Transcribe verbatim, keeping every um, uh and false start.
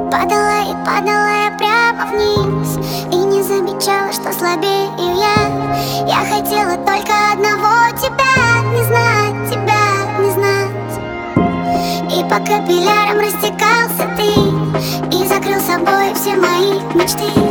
Падала и падала я прямо вниз, и не замечала, что слабею я. Я хотела только одного — тебя не знать, тебя не знать. И по капиллярам растекался ты, и закрыл собой все мои мечты.